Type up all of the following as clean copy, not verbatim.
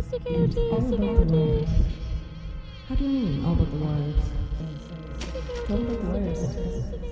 All about the words. How do you mean, all about the words? All about the words.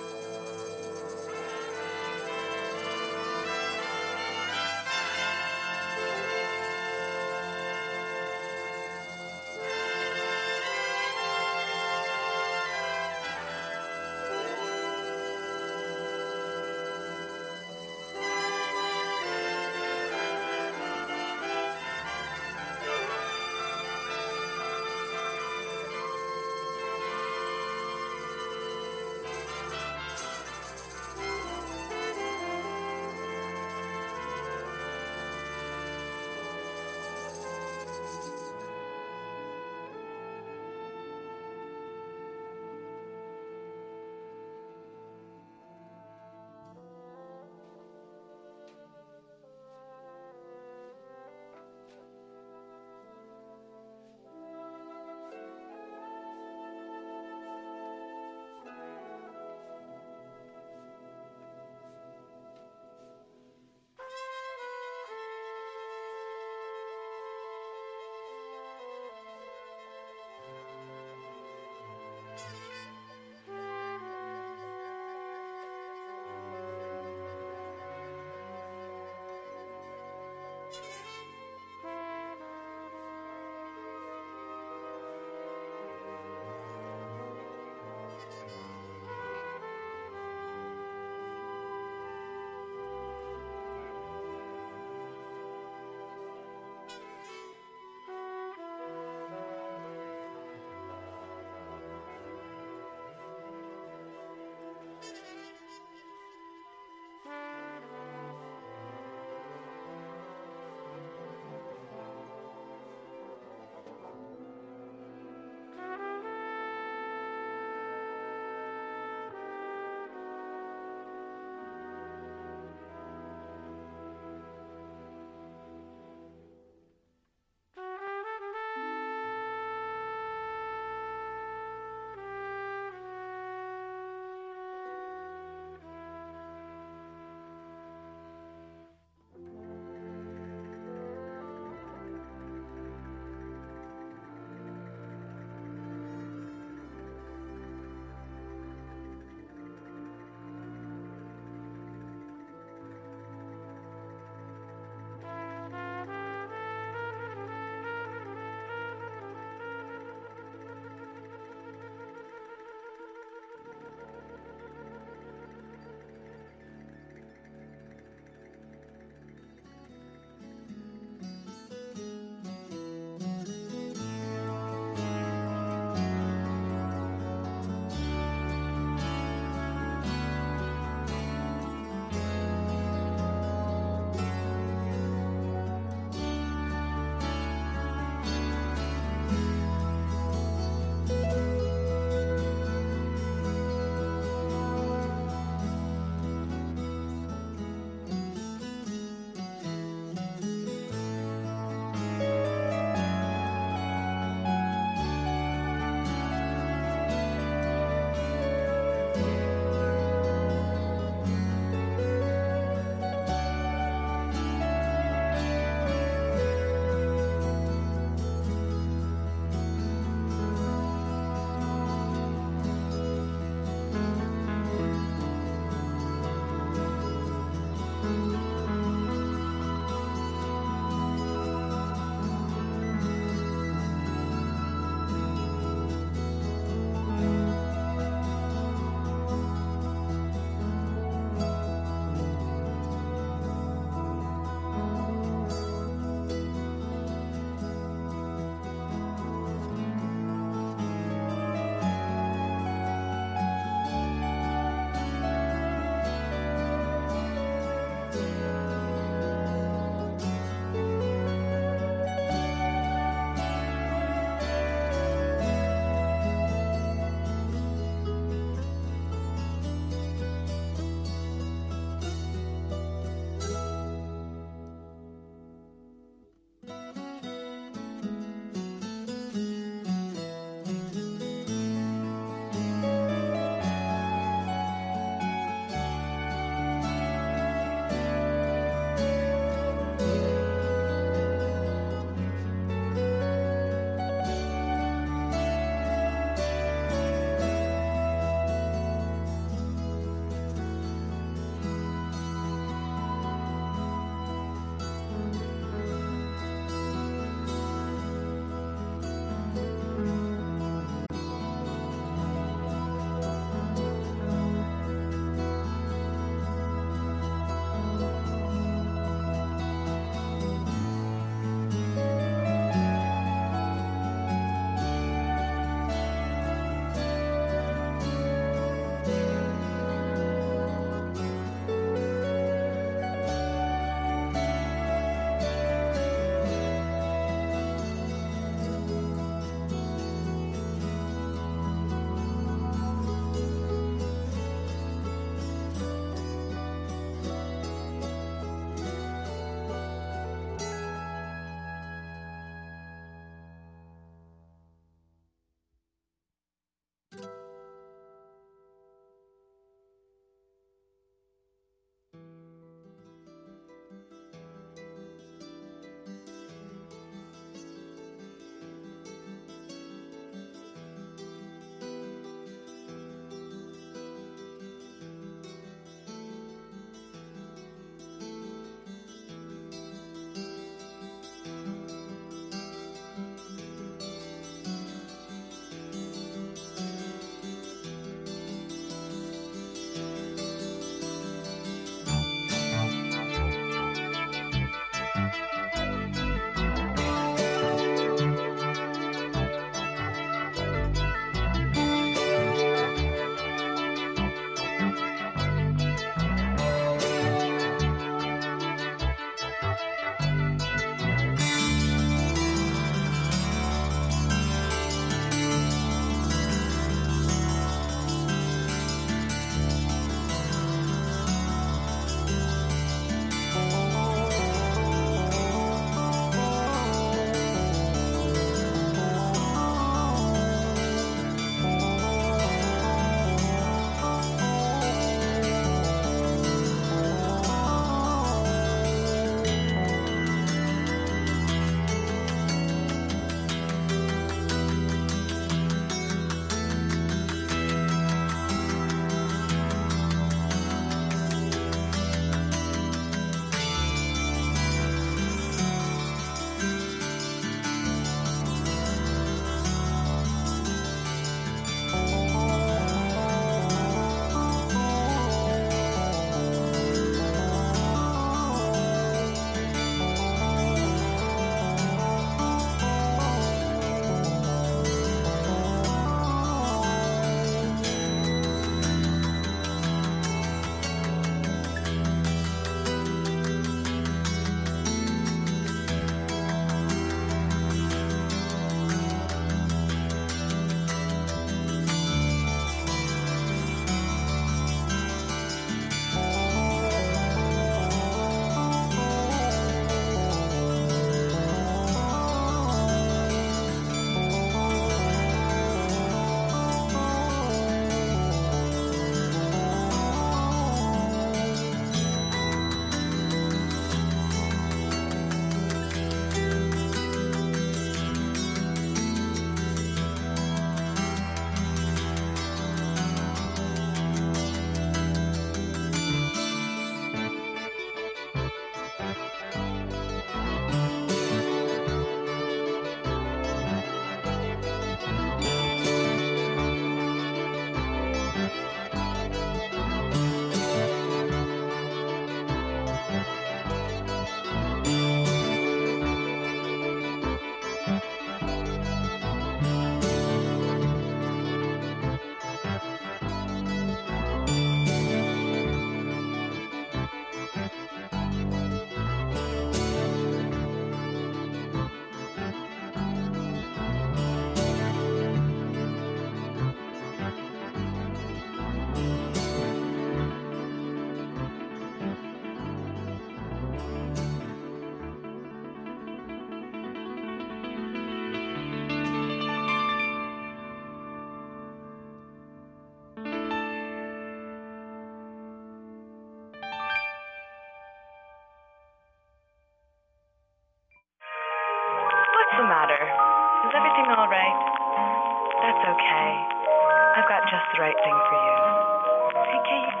just the right thing for you. CKUT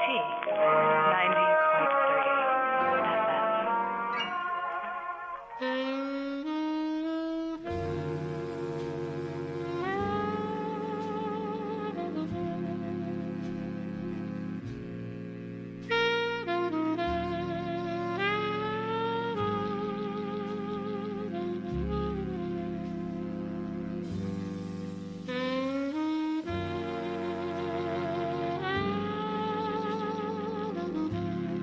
90.30 FM.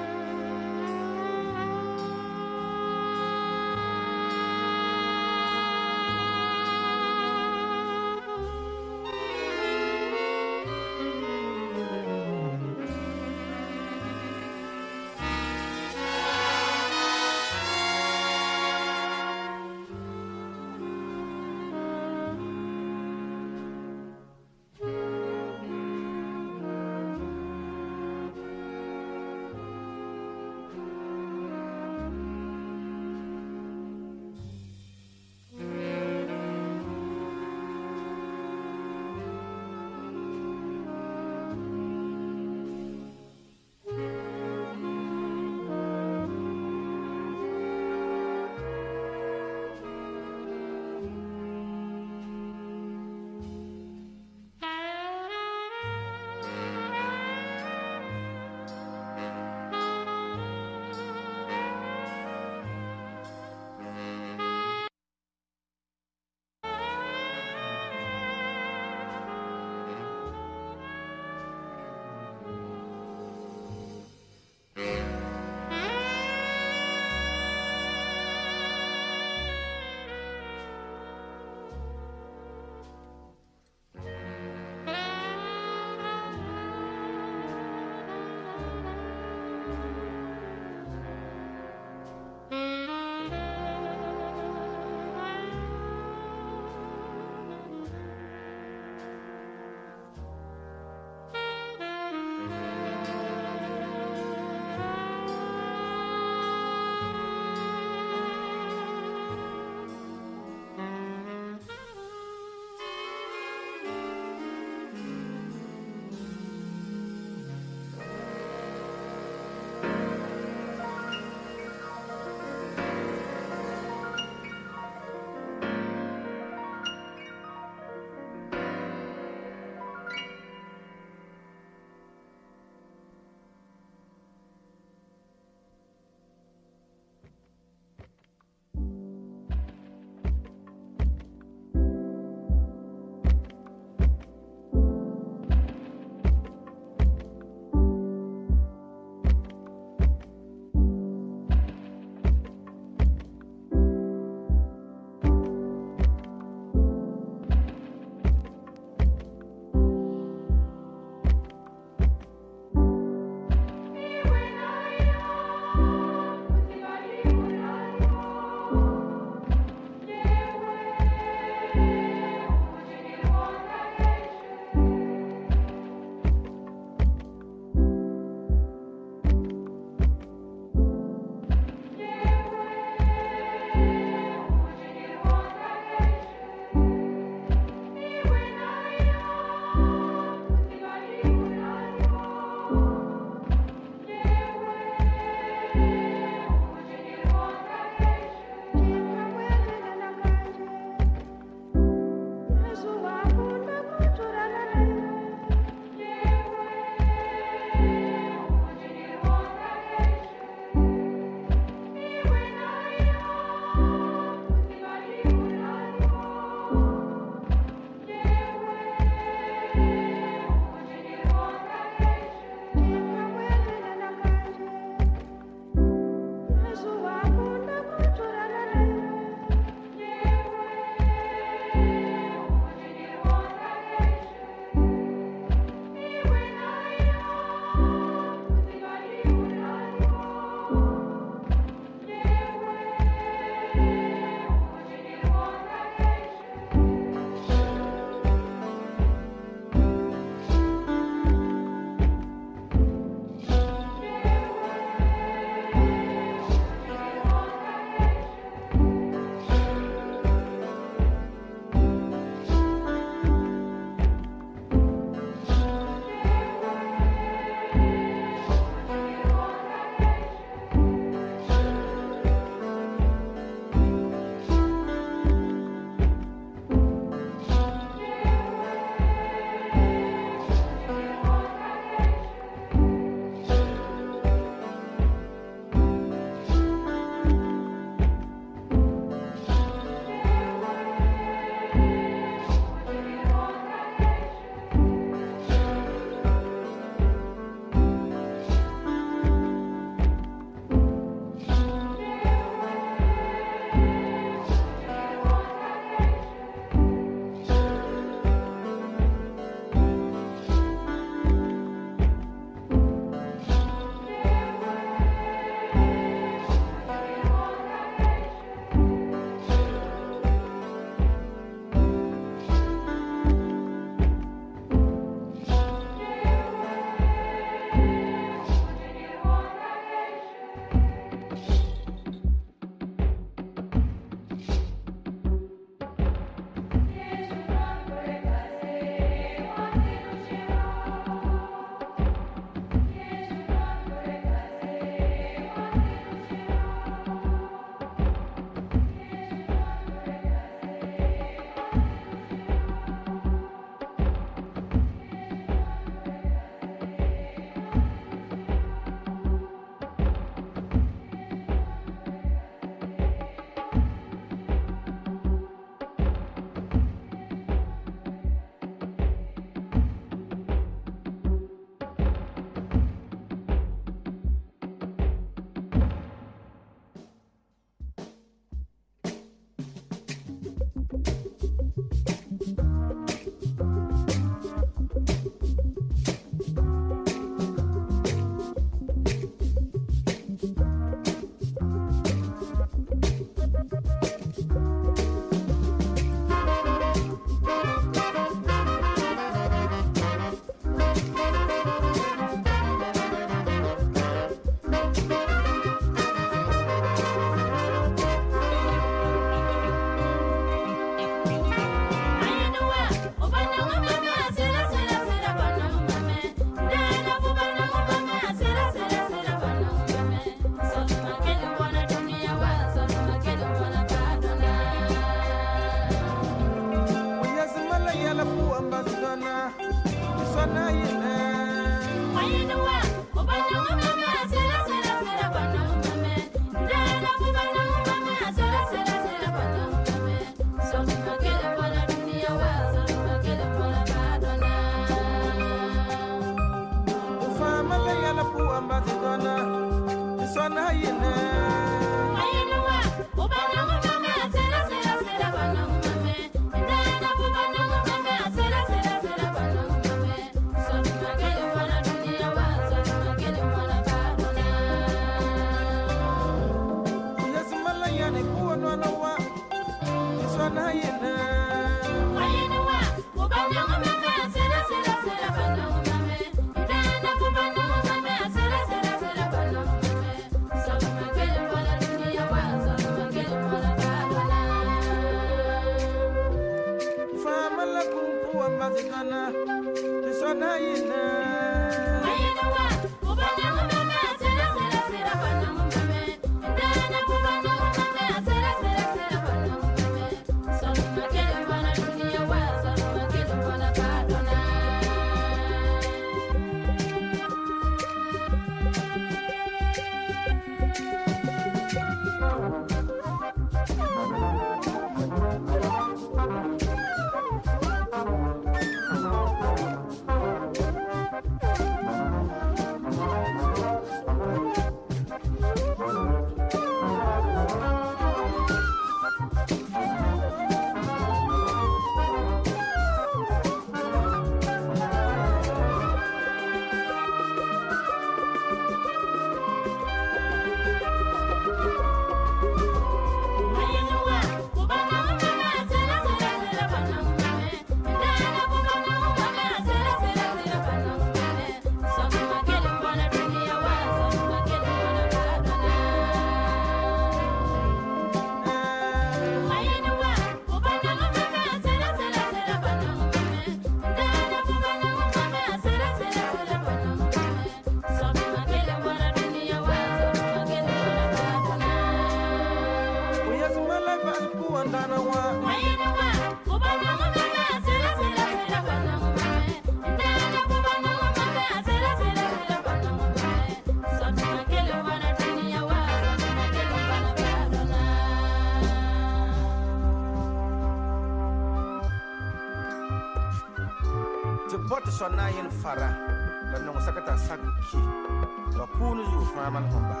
Fara, la non sakata saguki, la punu yu faman homba.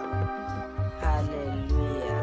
Hallelujah.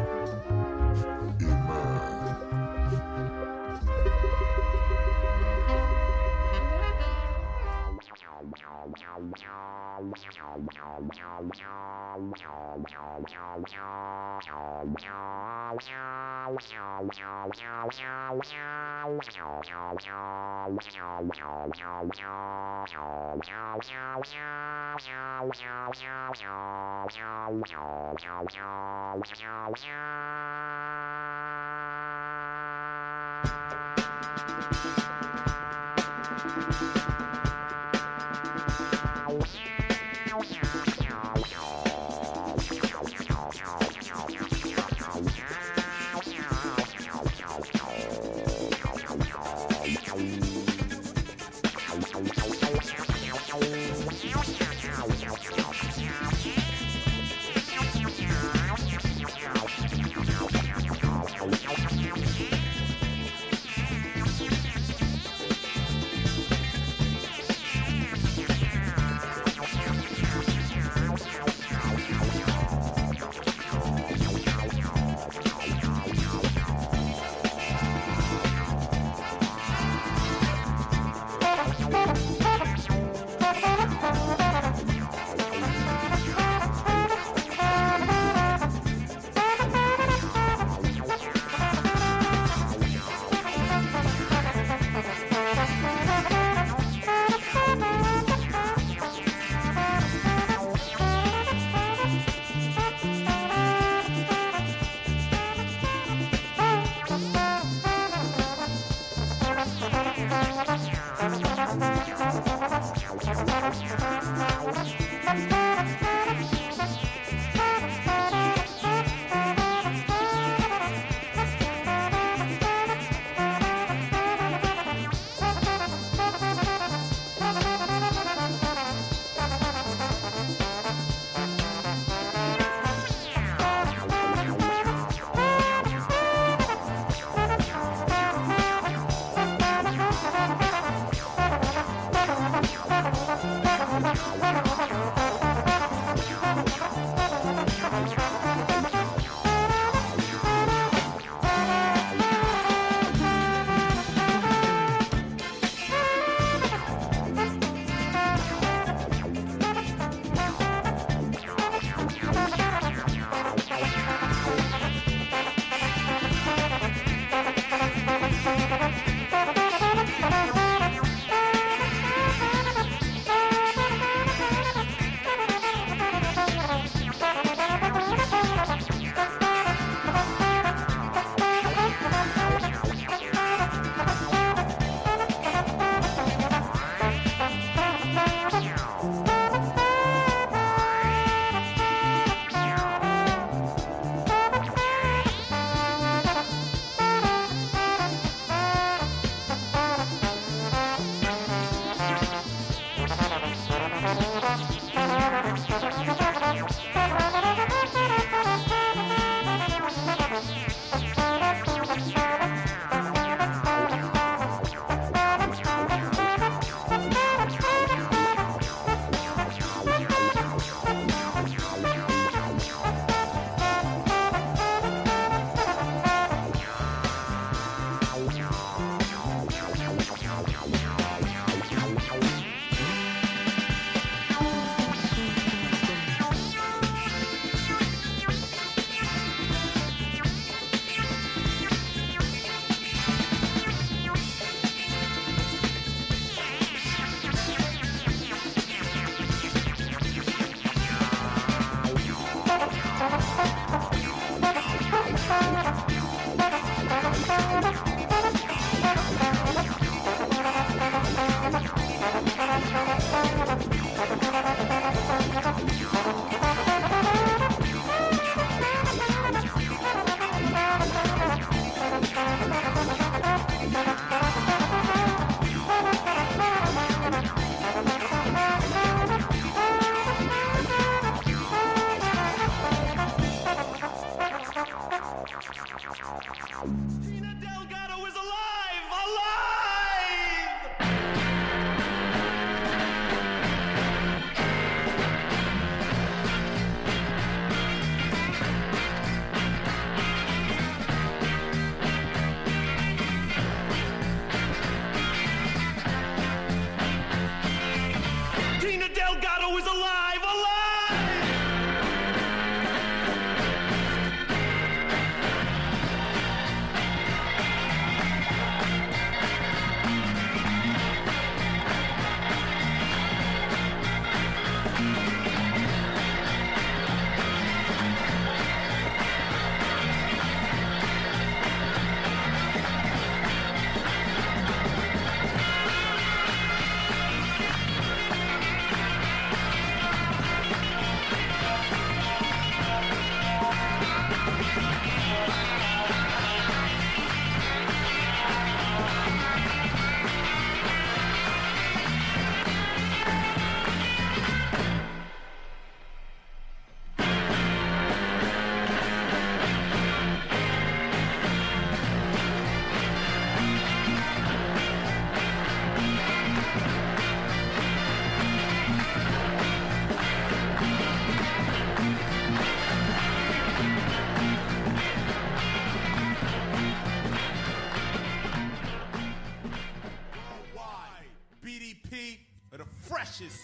the freshest.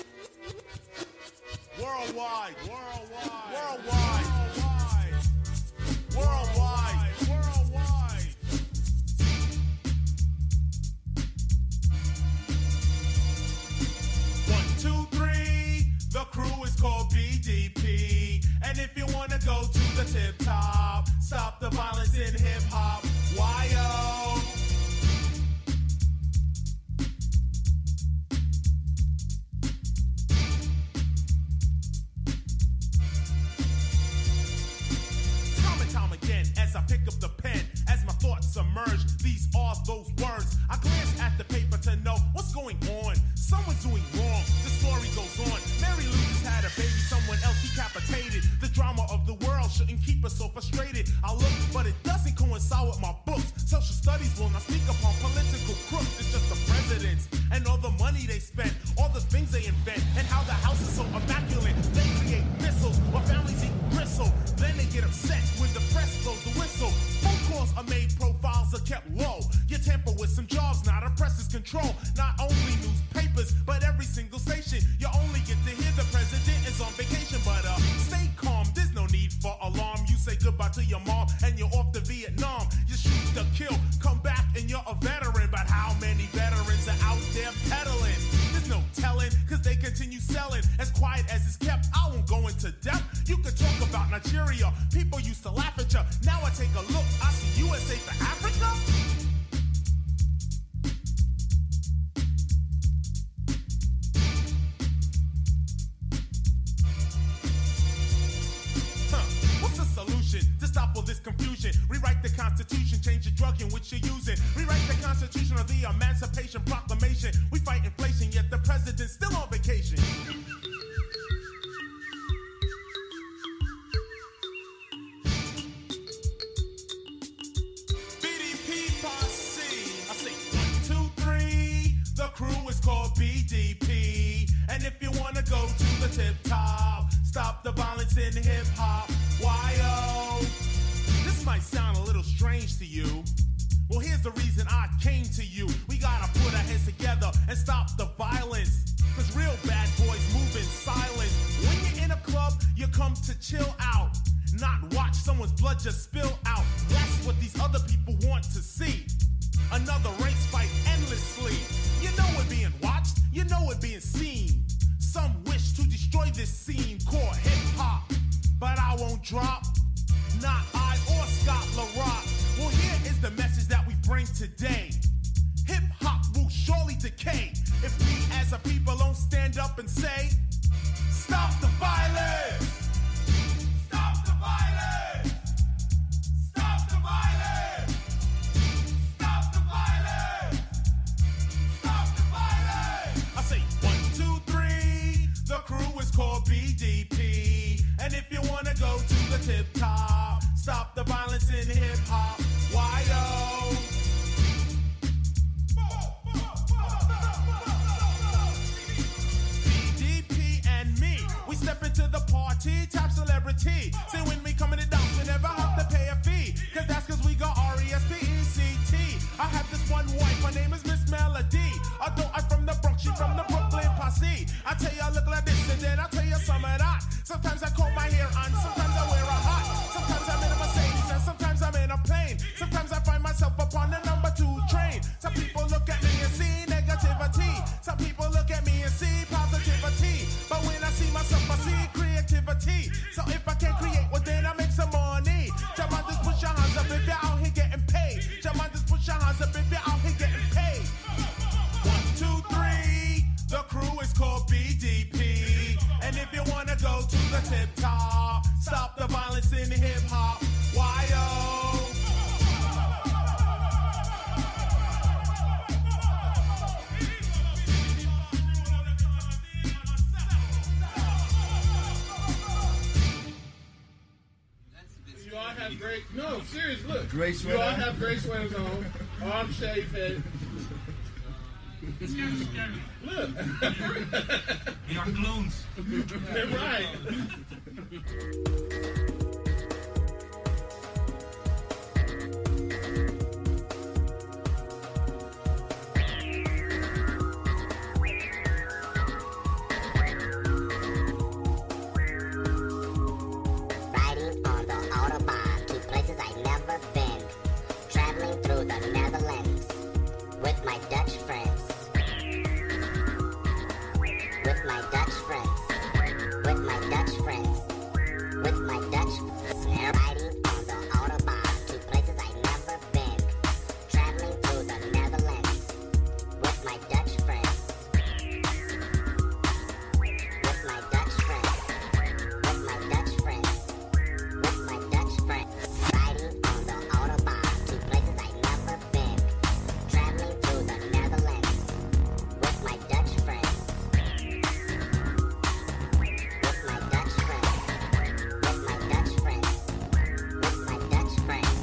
Worldwide, worldwide, worldwide, worldwide, worldwide, worldwide. 1, 2, 3. The crew is called BDP, and if you wanna go to the tip top, stop the violence in hip hop. Why-o? Time again, as I pick up the pen, as my thoughts emerge, these are those words. I glance at the paper to know what's going on. Someone's doing wrong, the story goes on. Mary Lou just had a baby, someone else decapitated. The drama of the world shouldn't keep us so frustrated. I look, but it doesn't coincide with my books. Social studies will not speak upon political crooks. It's just the presidents and all the money they spend, all the things they invent, and how the house is so immaculate. They create missiles while families eat gristle. Then they get upset when the press blows the whistle. Phone calls are made, profiles are kept low. You tamper with some jobs, now the press is control. Not only newspapers, but every single station. You only get to hear the president is on vacation. But stay calm, there's no need for alarm. You say goodbye to your mom and you're off to Vietnam. You shoot to kill, come back and you're a veteran. But how many veterans are out there peddling? There's no telling, cause they continue selling. As quiet as it's kept, I won't go into depth. You could talk about Nigeria, people used to laugh at you. Now I take a look, I see USA for Africa. What's the solution to stop all this confusion? Rewrite the Constitution, change the drug in which you're using. Rewrite the Constitution of the Emancipation Proclamation. We fight inflation, yet the president's still on vacation. BDP posse. I say 1, 2, 3. The crew is called BDP, and if you wanna go to the tip top, stop the violence in hip hop. Why-o? This might sound a little strange to you. Well, here's the reason I came to you. We gotta put our heads together and stop the violence. Cause real bad boys move in silence. When you're in a club, you come to chill out, not watch someone's blood just spill out. That's what these other people want to see. Another race fight endlessly. You know it being watched, you know it being seen. Some wish to destroy this scene called hip-hop, but I won't drop. Not I or Scott LaRock. Well, here is the message that we bring today. Hip-hop will surely decay if we as a people don't stand up and say, stop the violence! Stop the violence! Stop the violence! Stop the violence! Stop the violence! I say 1, 2, 3. The crew is called BDP, and if you wanna go to the tip top, stop the violence in hip hop. Why-o? BDP and me, we step into the party, top celebrity. Say when we come in the dance, we never have to pay a fee. Cause that's cause we got R-E-S-P-E-C-T. I have this one wife, her name is Miss Melody. Although I'm from the Bronx, she's from the Brooklyn posse. I tell you I look like this and then I tell you some of that. Sometimes I comb my hair on, sometimes I wear a hat. Sometimes I'm in a Mercedes and sometimes I'm in a plane. Sometimes I find myself upon the number 2 train. Some people look at me and see negativity. Some people look at me and see positivity. But when I see myself, I see creativity. So if I can create, well then I make some money. Jaman, just put your hands up if you're out here getting paid. Jaman, just put your hands up if you're out here getting paid. 1, 2, 3. The crew is called BDP, and if you wanna go to the tip top, stop the violence in hip hop. Why-o? You all have great, no, serious, look. Great sweater. You all have great sweaters on, arm shaved head. Look. We are clones. Right. with my Dutch friends, with my Dutch friends, with my Dutch friends, riding on the Autobahn to places I've never been, traveling through the Netherlands, with my Dutch friends, with my Dutch friends, with my Dutch friends, with my Dutch friends, riding on the Autobahn to places I've never been, traveling through the Netherlands, with my Dutch friends, with my Dutch friends, with my Dutch friends, with my Dutch friends.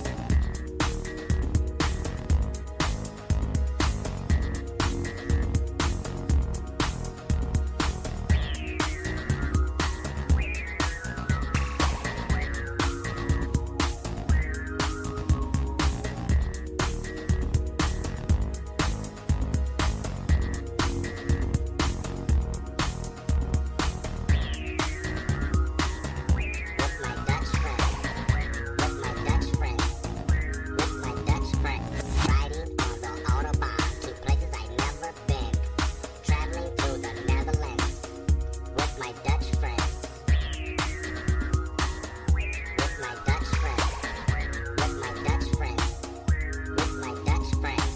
With my Dutch friends, with my Dutch friends, with my Dutch friends, riding on the Autobahn to places I've never been, traveling through the Netherlands, with my Dutch friends, with my Dutch friends, with my Dutch friends, with my Dutch friends.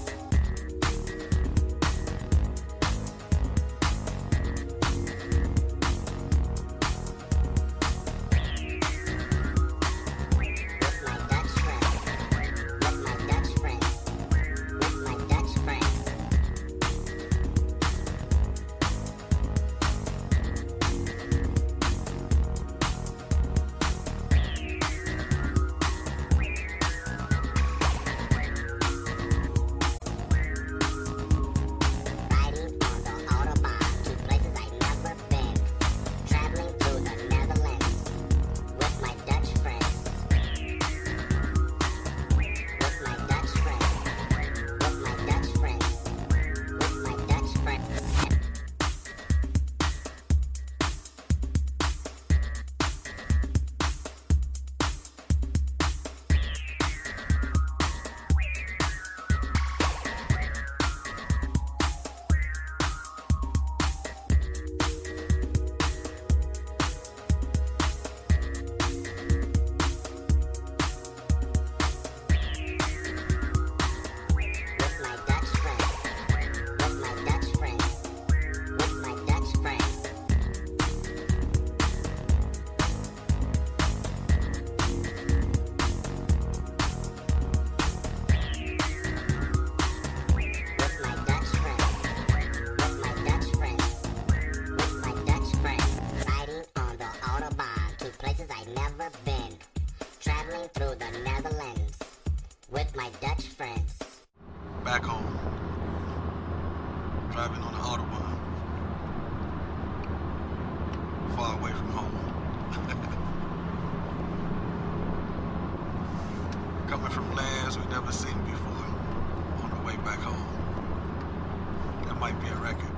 With my Dutch friends, with my Dutch friends, with my Dutch friends. Riding on the Autobahn to places I've never been, traveling through the Netherlands, with my Dutch friends, with my Dutch friends, with my Dutch friends, with my Dutch friends. With my Dutch friends, with my Dutch friends, with my Dutch friends. With my Dutch friends, with my Dutch friends, with my Dutch friends, riding on the Autobahn to places I've never been, traveling through the Netherlands, with my Dutch friends. Back home, driving on the Autobahn, far away from home. Coming from lands we've never seen before, on the way back home. That might be a record.